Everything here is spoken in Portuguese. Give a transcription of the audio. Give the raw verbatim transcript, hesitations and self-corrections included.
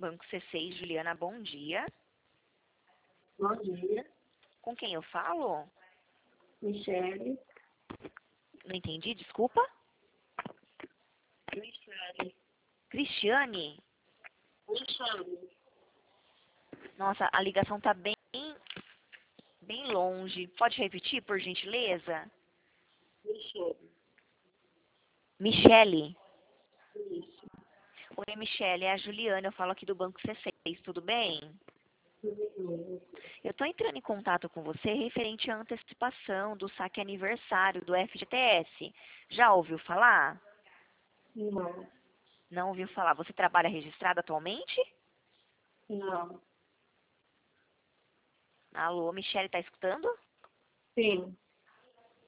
Banco C seis, Juliana, bom dia. Bom dia, Com quem eu falo? Michele. Não entendi, desculpa. Michele. Cristiane? Michele. Nossa, a ligação tá bem, bem longe. Pode repetir, por gentileza? Michele. Michele. Isso. Oi, Michele, é a Juliana, eu falo aqui do Banco C seis, tudo bem? Tudo bem. Eu estou entrando em contato com você referente à antecipação do saque aniversário do F G T S. Já ouviu falar? Não. Não ouviu falar. Você trabalha registrado atualmente? Não. Alô, Michele, tá escutando? Sim.